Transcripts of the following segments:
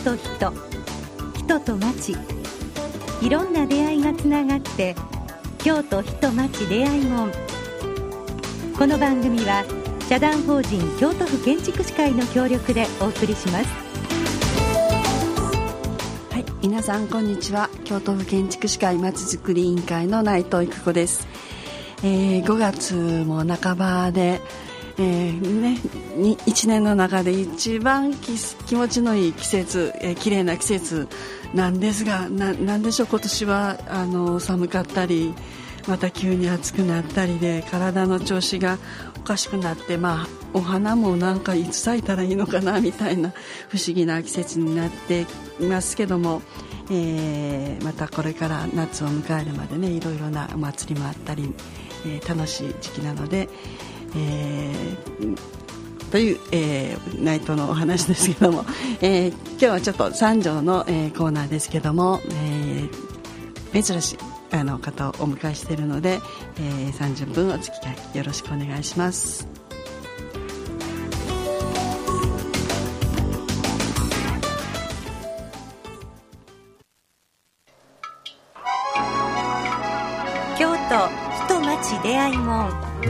と人、人と町、いろんな出会いがつながって京都人町出会い門。この番組は社団法人京都府建築士会の協力でお送りします。 はい、皆さんこんにちは。京都府建築士会まちづくり委員会の内藤育子です。5月も半ばで、1年の中で一番気持ちのいい季節、綺麗な季節なんですが、なんでしょう、今年は寒かったりまた急に暑くなったりで体の調子がおかしくなって、お花もなんかいつ咲いたらいいのかなみたいな不思議な季節になっていますけども、またこれから夏を迎えるまでね、いろいろなお祭りもあったり、楽しい時期なので、という、内藤のお話ですけども、今日はちょっと三条の、コーナーですけども、珍しい方をお迎えしているので、30分お付き合いよろしくお願いします。 京都人町出会い門。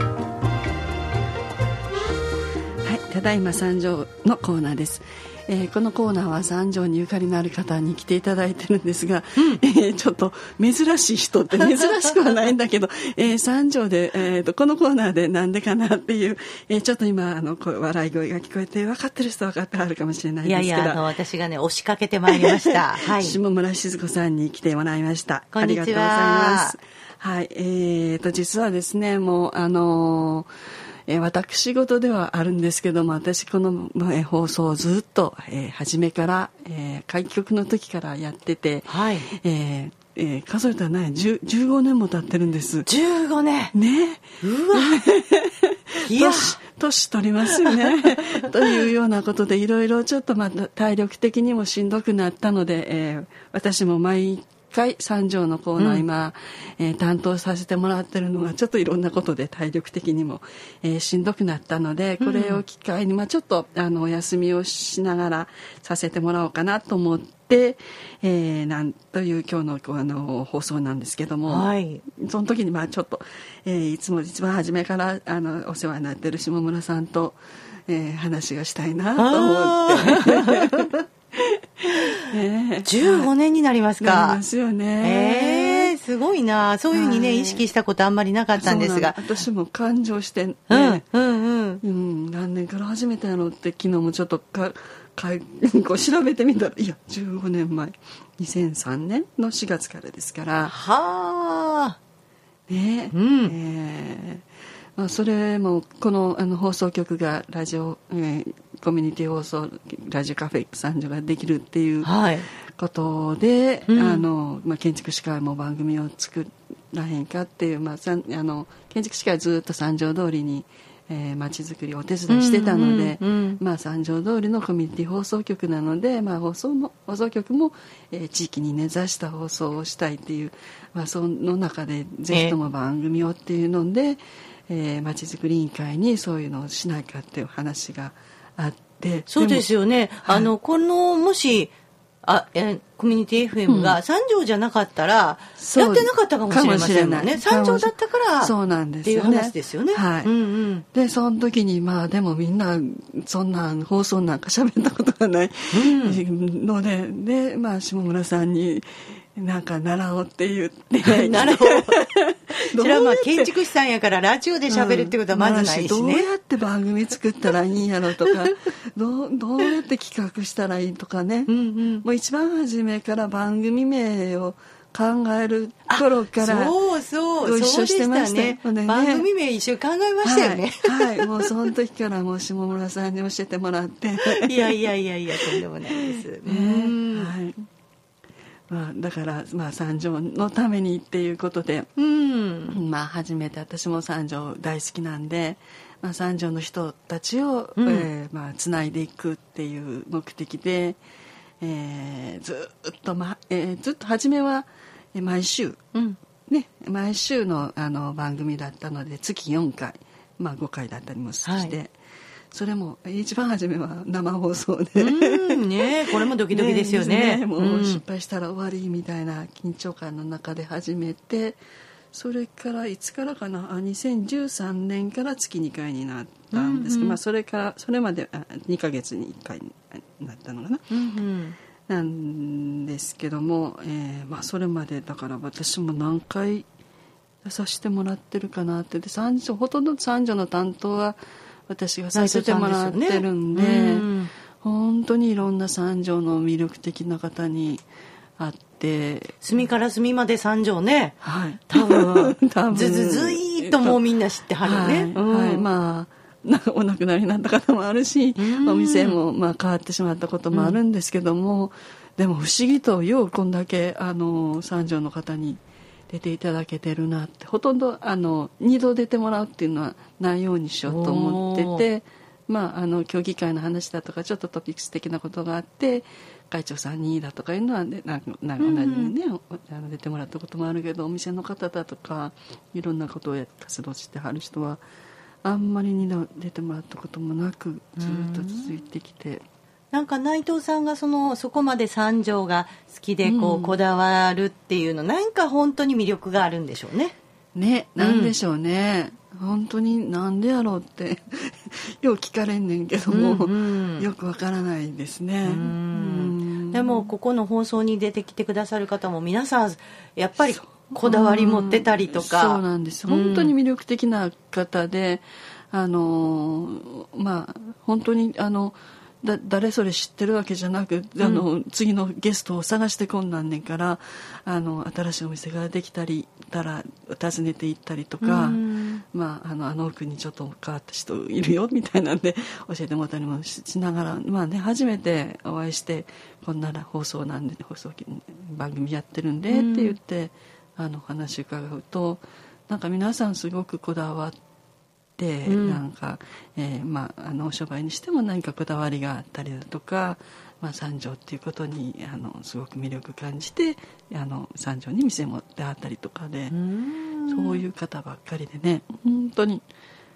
ただいま三条のコーナーです。このコーナーは三条にゆかりのある方に来ていただいてるんですが、ちょっと珍しい人って珍しくはないんだけど、三条で、このコーナーでなんでかなっていう、ちょっと今笑い声が聞こえて、分かってる人は分かってはるかもしれないですけど、 私がね押しかけてまいりました、はい、 下村静子さんに来てもらいました。 こんにちは。 ありがとうございます。はい、実はですね、もう私事ではあるんですけども、私この、放送をずっと、初めから、開局の時からやってて、 はい、 数えたらね、15年も経ってるんです。 15年ね。 うわいや年取りますよねというようなことで、いろいろちょっと体力的にもしんどくなったので、私も毎回三条のコーナー今、担当させてもらってるのがちょっといろんなことで体力的にも、しんどくなったので、これを機会に、ちょっとお休みをしながらさせてもらおうかなと思って、なんという今日の放送なんですけども、はい、その時にちょっと、いつも一番初めからお世話になってる下村さんと、話がしたいなと思って 15年になりますか。 なりますよね。 すごいな。そういうふうにね、意識したことあんまりなかったんですが、 私も感情してね、何年から始めたのって昨日もちょっとこう調べてみたら、いや15年前2003年の4月からですから、 はあね、 それもこの放送局がラジオ、コミュニティ放送ラジオカフェ三条ができるっていうことで、建築士会も番組を作らへんかっていう、建築士会はずっと三条通りに街づくりをお手伝いしてたので、三条通りのコミュニティ放送局なので、放送局も、地域に根ざした放送をしたいっていう、その中でぜひとも番組をっていうので、街づくり委員会にそういうのをしないかっていう話があって。 そうですよね、はい、このもしコミュニティ FM が三条じゃなかったら、やってなかったかもしれませんもんね。三条だったからそうなんですよね、 っていう話ですよね。 はい、でその時にでもみんなそんな放送なんか喋ったことがないので、下村さんになんか習おうって言って習おうそれは建築士さんやからラジオで喋るってことはまずないしね、 どうやって番組作ったらいいんやろとかどうやって企画したらいいとかね、もう一番初めから番組名を考える頃からご一緒してましたね。 番組名一緒に考えましたよね。 はい、もうその時からもう下村さんに教えてもらっていやとんでもないですね。 はい。だから三条のためにっていうことで、初めて私も三条大好きなんで、三条の人たちを、つないでいくっていう目的で、ずっと初めは毎週、毎週の番組だったので月4回、5回だったりもして、 それも一番初めは生放送でね、これもドキドキですよね。 もう失敗したら終わりみたいな緊張感の中で始めて、それからいつからかな、2013年から月2回になったんですけど、それまで2ヶ月に1回になったのかな、なんですけども、それまでだから私も何回出させてもらってるかなって、でほとんど三女の担当は私がさせてもらってるんで、本当にいろんな三女の魅力的な方に会って、 隅から隅まで三女ね、 はい、 多分ずいっともうみんな知ってはるね、 お亡くなりになった方もあるし、お店も変わってしまったこともあるんですけども、でも不思議とようこんだけ三女の方に出ていただけてるなって、ほとんど2度出てもらうっていうのはないようにしようと思ってて、協議会の話だとかちょっとトピックス的なことがあって会長さんにだとかいうのは、ね、同じにね、出てもらったこともあるけど、お店の方だとかいろんなことを活動してはる人はあんまり2度出てもらったこともなくずっと続いてきて、 なんか内藤さんがそこまで三女が好きでこだわるっていうの、なんか本当に魅力があるんでしょうね。 ね、なんでしょうね、本当になんでやろうってよう聞かれんねんけども、よくわからないですね。 でもここの放送に出てきてくださる方も皆さんやっぱりこだわり持ってたりとか、 そうなんです、本当に魅力的な方で、本当に誰それ知ってるわけじゃなく、次のゲストを探してこんなんねんから、新しいお店ができたら訪ねて行ったりとか、奥にちょっと変わった人いるよみたいなんで教えてもらったりもしながら、初めてお会いして、こんな放送なんで放送番組やってるんでって言って話伺うと、なんか皆さんすごくこだわって、なんか、お商売にしても何かこだわりがあったりだとか、三女っていうことにすごく魅力感じて三女に店も出会ったりとかで、そういう方ばっかりでね、本当に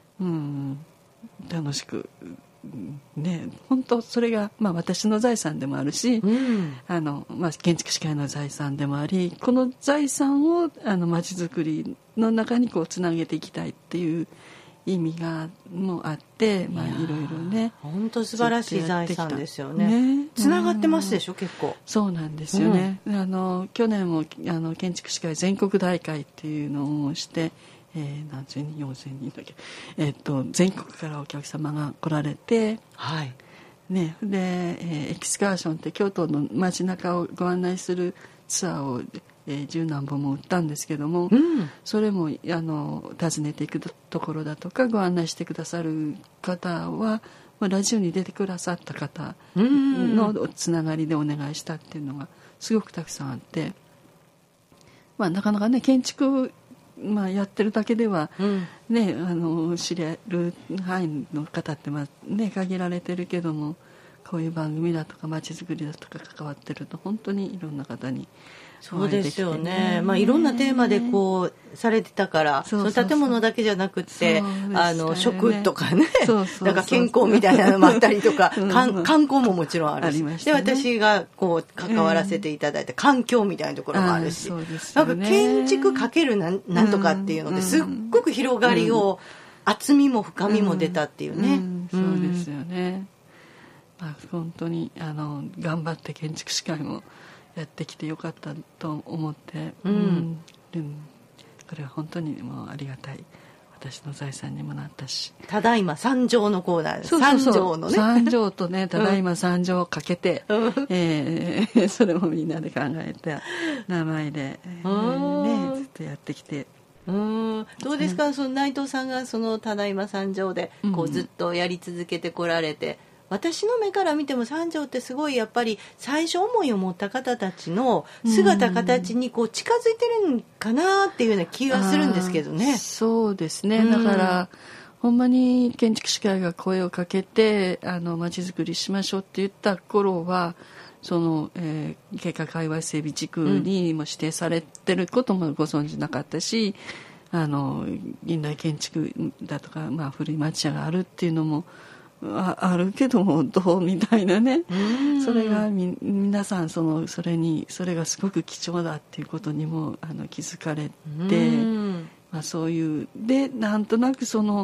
楽しくね、本当それが、私の財産でもあるし、建築士会の財産でもあり、この財産をまちづくりの中につなげていきたいっていう意味がもあって、いろいろね、 本当素晴らしい財産ですよね。つながってますでしょ、結構。 そうなんですよね。去年も建築士会全国大会っていうのをして、何千人4000人だっけ、全国からお客様が来られて、 はいね、で、エキスカーションって京都の街中をご案内するツアーを十何本も売ったんですけども、それも訪ねていくところだとかご案内してくださる方は、ラジオに出てくださった方のつながりでお願いしたっていうのがすごくたくさんあって、なかなかね建築やってるだけでは、知れる範囲の方って限られてるけども、こういう番組だとか街づくりだとか関わってると本当にいろんな方にそうですよね。いろんなテーマでされてたから、その建物だけじゃなくて、食とかね、なんか健康みたいなのもあったりとか、観光ももちろんあるし、で私が関わらせていただいた環境みたいなところもあるし、なんか建築かけるなんとかっていうのですっごく広がりを、厚みも深みも出たっていうね。 そうですよね。本当に頑張って建築士会もやってきてよかったと思って、これは本当にもうありがたい、私の財産にもなったし、 ただいま三条のコーナーです。 三条のね、三条とね、ただいま三条をかけて、それもみんなで考えた名前で、ずっとやってきて、 どうですか、その内藤さんがそのただいま三条でずっとやり続けてこられて、私の目から見ても三条ってすごいやっぱり最初思いを持った方たちの姿形に近づいてるんかなっていうような気がするんですけどね。 そうですね、だからほんまに建築士会が声をかけて街づくりしましょうって言った頃は、その、経過界隈整備地区にも指定されてることもご存じなかったし、現代建築だとか、古い町屋があるっていうのもあるけどもどうみたいなね、それが皆さんそれがすごく貴重だっていうことにも気づかれて、そういうでなんとなく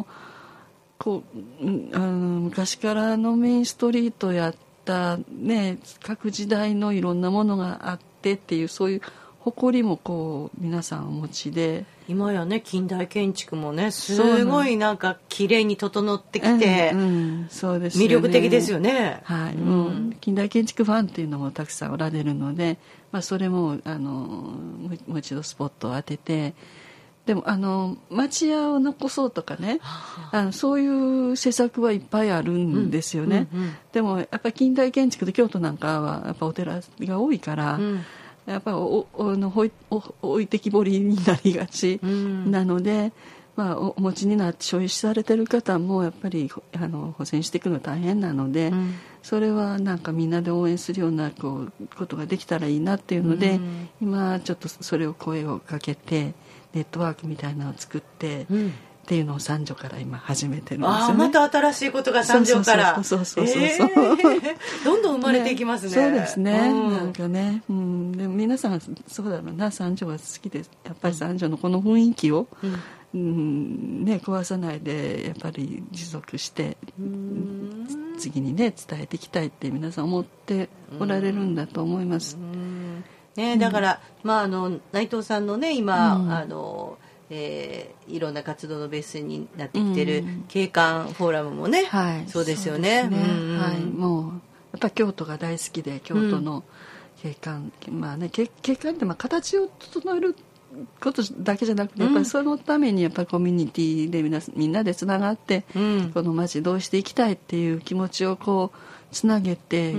昔からのメインストリートやったね、各時代のいろんなものがあってっていうそういう誇りも皆さんお持ちで、 今やね近代建築もねすごいなんか綺麗に整ってきて、 そうですよね、 魅力的ですよね。 はい、もう近代建築ファンっていうのもたくさんおられるので、それももう一度スポットを当てて、でも町屋を残そうとかね、そういう施策はいっぱいあるんですよね、でもやっぱり近代建築で京都なんかはやっぱお寺が多いから、やっぱり置いてきぼりになりがちなので、お持ちになって所有されてる方もやっぱり保全していくの大変なので、それはなんかみんなで応援するようなことができたらいいなっていうので、今ちょっとそれを声をかけてネットワークみたいなのを作って、っていうのを三女から今始めてるんですよね。 また新しいことが三女からそうどんどん生まれていきますね。 そうですね、なんかね、でも皆さんそうだろうな、三女が好きでやっぱり三女のこの雰囲気を、壊さないでやっぱり持続して次にね伝えていきたいって皆さん思っておられるんだと思います。 だから、内藤さんのね今、いろんな活動のベースになってきてる景観フォーラムもね、そうですよね。 もうやっぱり京都が大好きで、京都の景観、景観って形を整えることだけじゃなくて、やっぱりそのためにやっぱりコミュニティでみんなでつながって、この街どうしていきたいっていう気持ちをつなげて、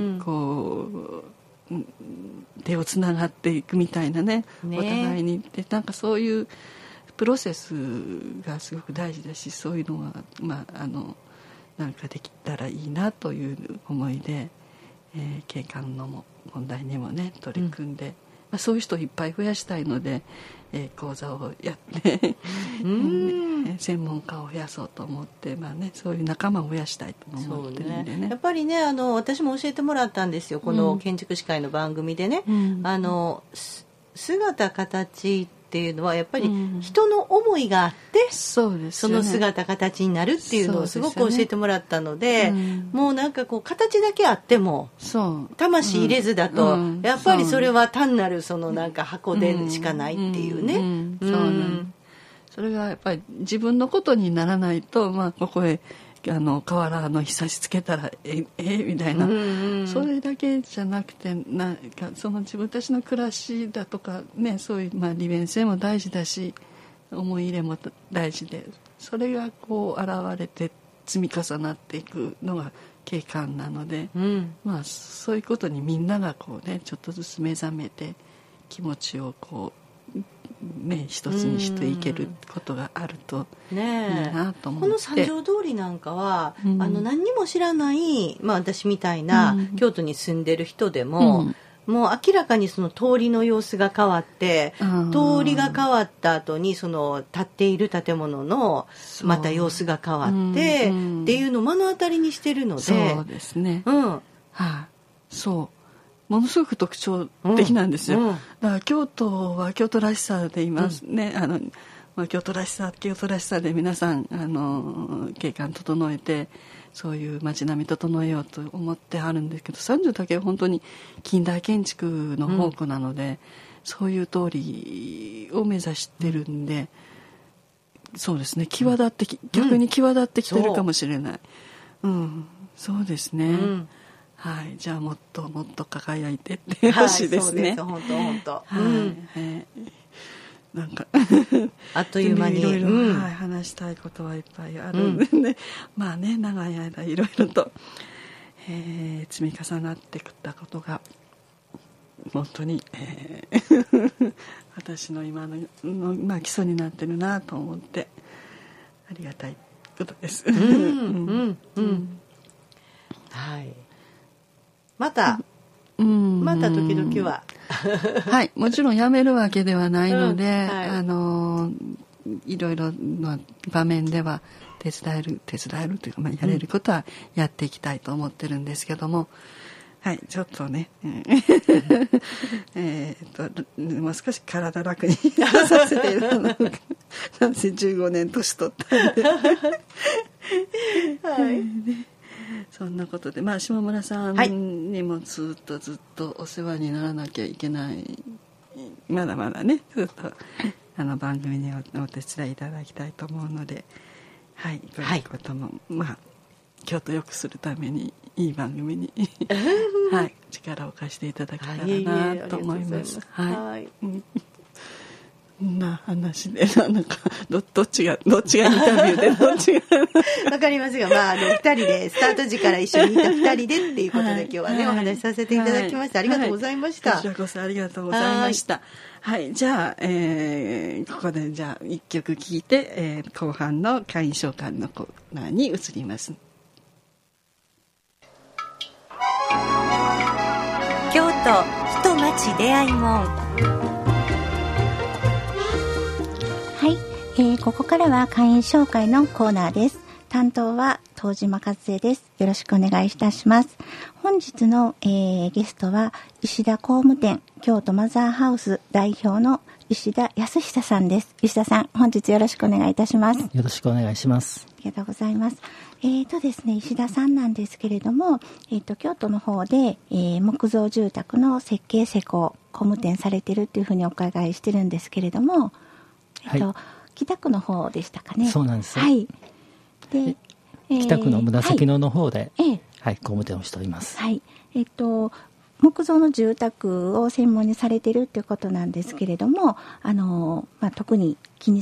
手をつながっていくみたいなね、お互いにでなんかそういうプロセスがすごく大事だし、そういうのはなんかできたらいいなという思いで、景観の問題にもね取り組んで、そういう人をいっぱい増やしたいので、講座をやって専門家を増やそうと思って、そういう仲間を増やしたいと思ってるんでね。 やっぱりね私も教えてもらったんですよ、この建築士会の番組でね、姿形っていうのはやっぱり人の思いがあって、 そうですよね、その姿形になるっていうのをすごく教えてもらったので、もうなんか形だけあっても魂入れずだと、やっぱりそれは単なるなんか箱でしかないっていうね。 それがやっぱり自分のことにならないと、ここへ瓦のひさしつけたらみたいな、それだけじゃなくて、なんか自分たちの暮らしだとかね、そういう利便性も大事だし、思い入れも大事で、それが現れて積み重なっていくのが景観なので、そういうことにみんながちょっとずつ目覚めて気持ちを一つにしていけることがあるといいなと思って、 この三条通りなんかは、何にも知らない、私みたいな、京都に住んでる人でも、もう明らかにその通りの様子が変わって、通りが変わった後にその建っている建物のまた様子が変わってっていうのを目の当たりにしてるので、 そうですね、ものすごく特徴的なんですよ、だから京都は京都らしさでいますね、京都らしさで皆さん景観整えて、そういう街並み整えようと思ってあるんですけど、三条だけは本当に近代建築の宝庫なので、そういう通りを目指してるんで、そうですね、逆に際立ってきてるかもしれない、そうですね、じゃあもっともっと輝いてってほしいですね。 そうです、本当。 なんかあっという間にいろいろ話したいことはいっぱいあるんでね、長い間いろいろと、積み重なってきたことが本当に、私の今の基礎になってるなと思ってありがたいことです。また時々はもちろんやめるわけではないので、いろいろな場面では手伝えるというか、やれることはやっていきたいと思ってるんですけども、はい、ちょっとね、もう少し体楽にさせているのなんせ15年年取ったんで、はい、そんなことで、下村さんにもずっとお世話にならなきゃいけない、まだまだね、ずっと番組にお手伝いいただきたいと思うので、はい、こういうことも、京都を良くするためにいい番組に、はい、力を貸していただけたらなと思います。はい。な話でなんかどっちがインタビューでどっちがわかりますが、2人でスタート時から一緒にいた2人でっていうことで、今日はね、お話しさせていただきました。ありがとうございました。 こちらこそありがとうございました。はい、じゃあ、ここでじゃあ1曲聴いて、後半の会員召喚のコーナーに移ります。 京都人町出会い門。 はい、ここからは会員紹介のコーナーです。担当は東島和恵です。よろしくお願いいたします。本日の、ゲストは石田工務店京都マザーハウス代表の石田康久さんです。石田さん、本日よろしくお願いいたします。 よろしくお願いします。 ありがとうございます。ですね、石田さんなんですけれども、京都の方で、木造住宅の設計施工工務店されてるっていうふうにお伺いしてるんですけれども、 はい、 北区の方でしたかね。 そうなんです。 はい。で、 北区の紫野の方で、はい、工務店をしております。 はい。木造の住宅を専門にされてるっていうことなんですけれども、特に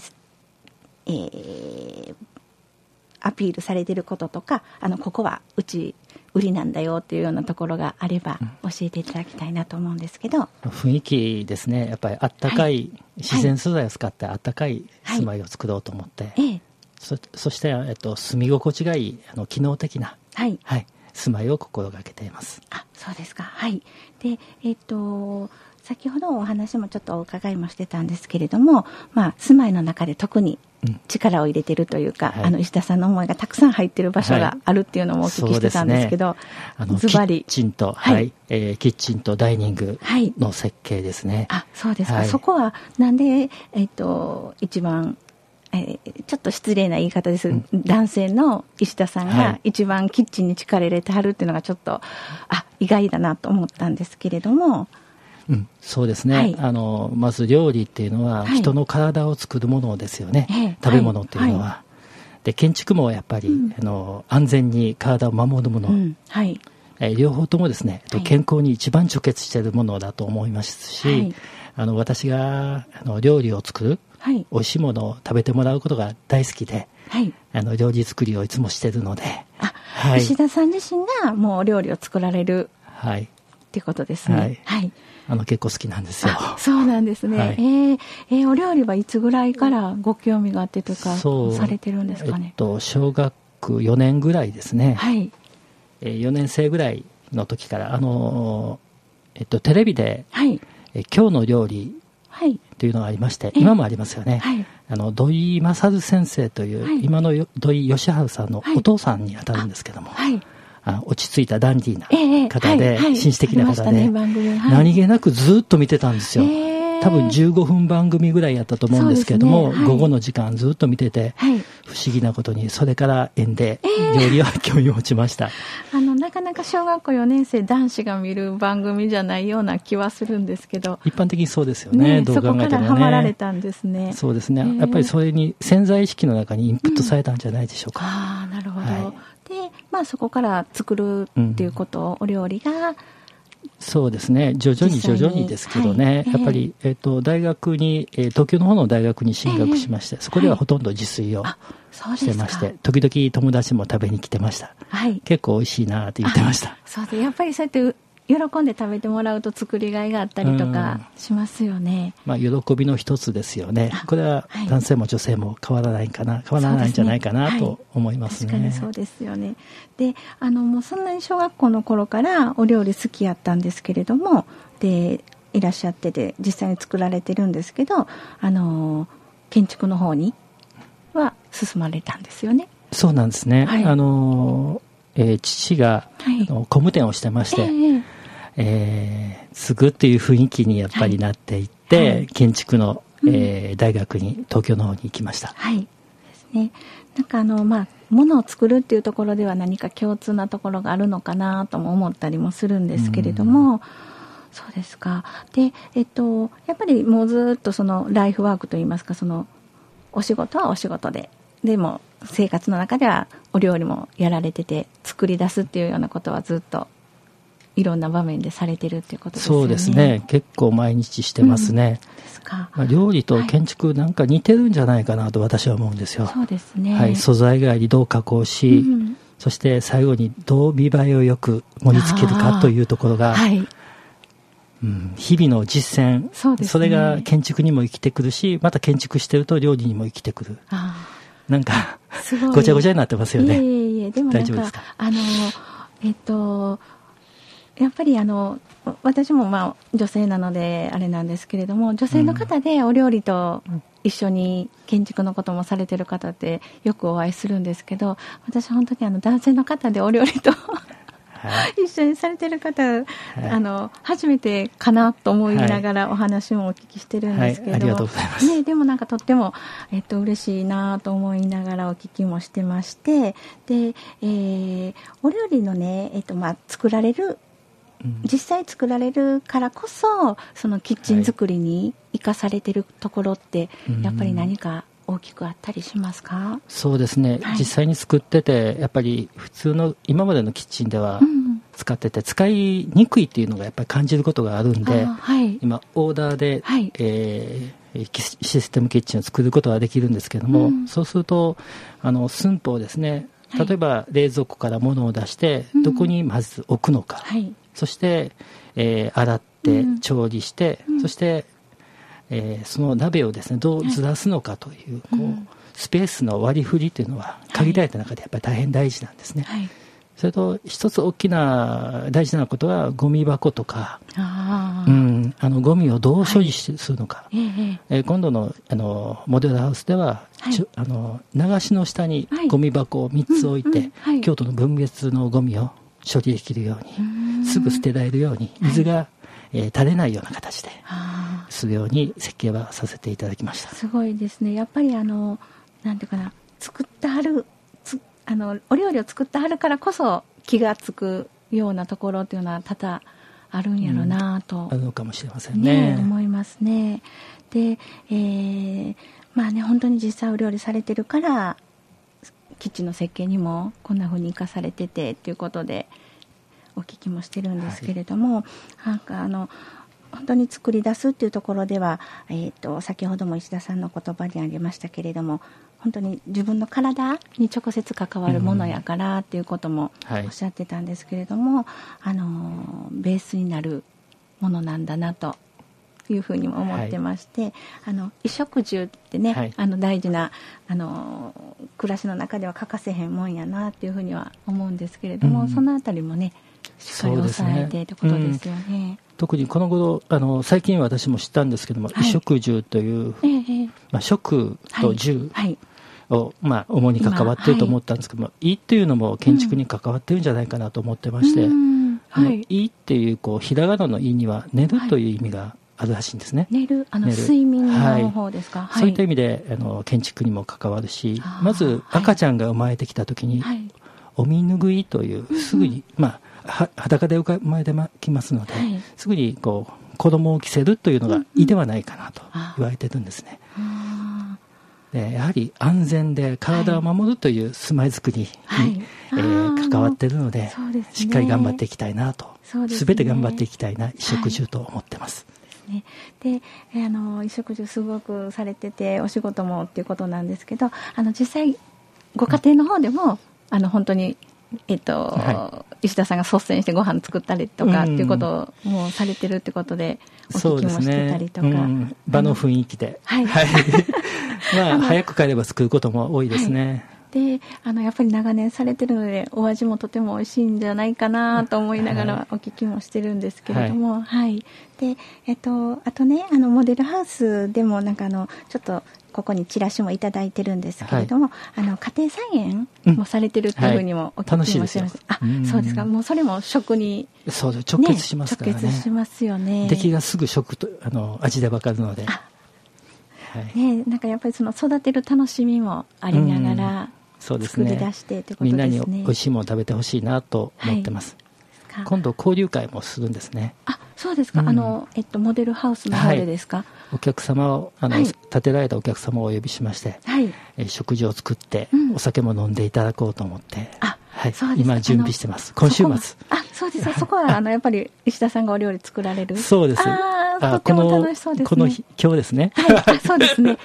アピールされてることとか、ここはうち売りなんだよっていうようなところがあれば教えていただきたいなと思うんですけど、 雰囲気ですね。やっぱりあったかい、自然素材を使ってあったかい住まいを作ろうと思って、そして、住み心地がいい機能的な、住まいを心がけています。 あ、そうですか。はい。で、先ほどお話もちょっとお伺いもしてたんですけれども、住まいの中で特に力を入れてるというか、石田さんの思いがたくさん入ってる場所があるっていうのもお聞きしてたんですけど、ズバリキッチンと、キッチンとダイニングの設計ですね。 あ、そうですか。そこはなんで、一番ちょっと失礼な言い方です、男性の石田さんが一番キッチンに力入れてはるっていうのがちょっと意外だなと思ったんですけれども、 そうですね、まず料理っていうのは人の体を作るものですよね、食べ物っていうのは、で建築もやっぱり、安全に体を守るもの、両方ともですね、健康に一番直結しているものだと思いますし、私が料理を作る、美味しいものを食べてもらうことが大好きで、料理作りをいつもしているので、 石田さん自身がもう料理を作られる、っていうことですね。 結構好きなんですよ。 そうなんですね。お料理はいつぐらいからご興味があってとかされてるんですかね。 小学4年ぐらいですね。4年生ぐらいの時から、テレビで、今日の料理というのがありまして、今もありますよね。土井勝先生という、今の土井善晴さんのお父さんにあたるんですけども、落ち着いたダンディーな方で、紳士的な方で、何気なくずっと見てたんですよ。多分15分番組ぐらいやったと思うんですけども、午後の時間ずっと見てて、不思議なことにそれから縁で料理は興味を持ちました。 なかなか小学校4年生男子が見る番組じゃないような気はするんですけど、 一般的にそうですよね。どう考えてもね。 そこからハマられたんですね。 そうですね。やっぱりそれに潜在意識の中にインプットされたんじゃないでしょうか。 なるほど。で、そこから作るっていうこと、お料理がそうですね、徐々にですけどね、やっぱり、大学に、東京の方の大学に進学しまして、そこではほとんど自炊をしてまして、時々友達も食べに来てました。結構美味しいなって言ってました。 そうで、やっぱりそうやって喜んで食べてもらうと作りがいがあったりとかしますよね。 喜びの一つですよね。これは男性も女性も変わらないんじゃないかなと思いますね。 確かにそうですよね。で、もうそんなに小学校の頃からお料理好きやったんですけれども、でいらっしゃってて実際に作られてるんですけど、建築の方には進まれたんですよね。 そうなんですね。はい、父が、工務店をしてまして、継ぐっていう雰囲気にやっぱりなっていって、建築の、大学に東京の方に行きました。 はいですね。なんか物を作るっていうところでは何か共通なところがあるのかなとも思ったりもするんですけれども、そうですか。で、やっぱりもうずっとそのライフワークといいますか、そのお仕事はお仕事で、でも生活の中ではお料理もやられてて、作り出すっていうようなことはずっといろんな場面でされてるっていうことですよね。 そうですね。結構毎日してますね。 ですか。 料理と建築なんか似てるんじゃないかなと私は思うんですよ。 そうですね。 はい、素材以外にどう加工し、そして最後にどう見栄えをよく盛り付けるかというところが、日々の実践、 それが建築にも生きてくるし、また建築してると料理にも生きてくる。なんかごちゃごちゃになってますよね。 でもなんか大丈夫ですか？ やっぱり私も女性なのであれなんですけれども、女性の方でお料理と一緒に建築のこともされてる方ってよくお会いするんですけど、私本当に男性の方でお料理と一緒にされてる方、初めてかなと思いながらお話もお聞きしてるんですけれども、 ありがとうございます。 でもなんかとっても、嬉しいなと思いながらお聞きもしてまして、で、お料理のね、作られる、実際作られるからこそそのキッチン作りに生かされてるところって、やっぱり何か大きくあったりしますか？ そうですね、実際に作っててやっぱり普通の今までのキッチンでは使ってて使いにくいっていうのがやっぱり感じることがあるんで、今オーダーで、システムキッチンを作ることができるんですけども、そうすると寸法ですね、例えば冷蔵庫から物を出してどこにまず置くのか、そして、洗って調理して、そしてその鍋をですねどうずらすのかという、スペースの割り振りというのは限られた中でやっぱり大変大事なんですね。それと一つ大きな大事なことはゴミ箱とか、ゴミをどう処理するのか、今度のモデルハウスでは、流しの下にゴミ箱を3つ置いて、京都の分別のゴミを処理できるように、すぐ捨てられるように、水が垂れないような形でするように設計はさせていただきました。 すごいですね。やっぱりなんていうかな、作ってはるお料理を作ってはるからこそ気がつくようなところというのは多々あるんやろうなと、 あるのかもしれませんね。 思いますね。で、本当に実際お料理されてるからキッチンの設計にもこんな風に生かされててということでお聞きもしてるんですけれども、なんか本当に作り出すっていうところでは、先ほども石田さんの言葉にありましたけれども、本当に自分の体に直接関わるものやからっていうこともおっしゃってたんですけれども、ベースになるものなんだなというふうにも思ってまして、衣食住ってね、大事な暮らしの中では欠かせへんもんやなっていうふうには思うんですけれども、そのあたりもねしっかり抑えてってことですよね。 特にこの頃最近私も知ったんですけども、衣食住という、食と住を、主に関わっていると思ったんですけども、衣っていうのも建築に関わってるんじゃないかなと思ってまして、衣っていうひらがなの衣には寝るという意味があるらしいんですね。 寝る睡眠の方ですか？ そういった意味で建築にも関わるし、まず赤ちゃんが生まれてきた時に、お身拭いというすぐに、裸で生まれてきますので、すぐに子供を着せるというのがいいではないかなと言われてるんですね。でやはり安全で体を守るという住まいづくりに、関わっているので、しっかり頑張っていきたいなと、全て頑張っていきたいな衣食住と思ってます。 で衣食住すごくされててお仕事もっていうことなんですけど、実際ご家庭の方でも本当に石田さんが率先してご飯作ったりとかっていうことをもうされてるってことでお聞きもしてたりとか、 場の雰囲気で、早く帰れば作ることも多いですね。 でやっぱり長年されてるのでお味もとても美味しいんじゃないかなと思いながらお聞きもしてるんですけれども、はい、であとねモデルハウスでもなんかちょっとここにチラシもいただいてるんですけれども、家庭菜園もされてるっていうふうにもお聞きもしてます。そうですか。もうそれも食にそう直結しますからね。 直結しますよね。 出来がすぐ食と味でわかるので。 なんかやっぱりその育てる楽しみもありながら作り出してってことですね。 みんなに美味しいものを食べてほしいなと思ってます。今度交流会もするんですね。 そうですか。モデルハウスの方でですか。 お客様を建てられたお客様をお呼びしまして、食事を作ってお酒も飲んでいただこうと思って、今準備してます。今週末。 そうです。そこはやっぱり石田さんがお料理作られる。 そうです。 とても楽しそうですね。 今日ですね。 そうですね。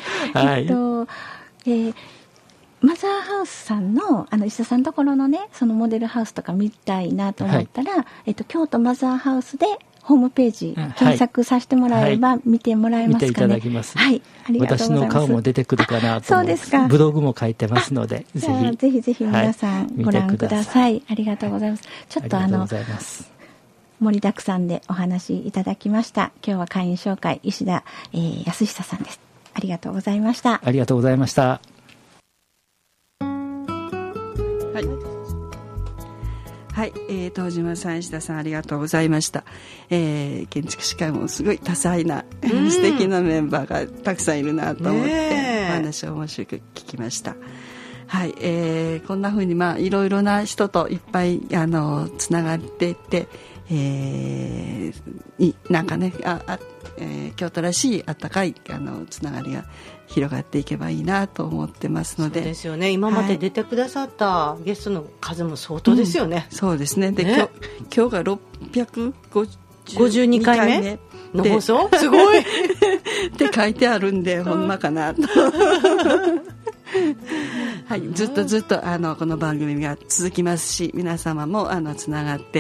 マザーハウスさんの石田さんのところのね、そのモデルハウスとか見たいなと思ったら、京都マザーハウスでホームページ検索させてもらえれば見てもらえますかね。 見ていただきます。 ありがとうございます。私の顔も出てくるかなと思います。そうですか。ブログも書いてますので、ぜひ皆さんご覧ください。ありがとうございます。ちょっと盛りだくさんでお話いただきました。今日は会員紹介石田康久さんです。ありがとうございました。 ありがとうございました。 はい、東島さん、石田さん、ありがとうございました。建築士会もすごい多彩な、素敵なメンバーがたくさんいるなと思って、お話を面白く聞きました。はい、こんな風にいろいろな人といっぱいつながっていって、なんかね京都らしいあったかいつながりが広がっていけばいいなと思ってますので。 そうですよね。今まで出てくださったゲストの数も相当ですよね。 そうですね。で、今日が 652回目の放送すごいって書いてあるんで、ほんまかなとはい、ずっとこの番組が続きますし、皆様もつながって、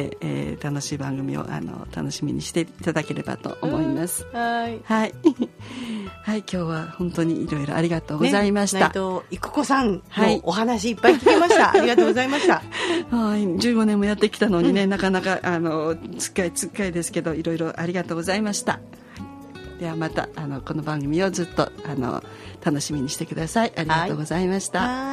楽しい番組を楽しみにしていただければと思います。はい、はい、今日は本当にいろいろありがとうございました。 内藤育子さんのお話いっぱい聞きました。ありがとうございました。 はい、15年もやってきたのにね、なかなかつっかいですけど、いろいろありがとうございました。ではまたこの番組をずっと楽しみにしてください。ありがとうございました。はい。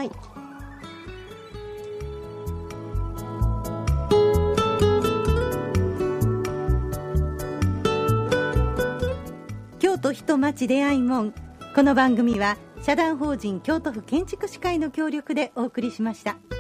京都人町出会い門。この番組は社団法人京都府建築士会の協力でお送りしました。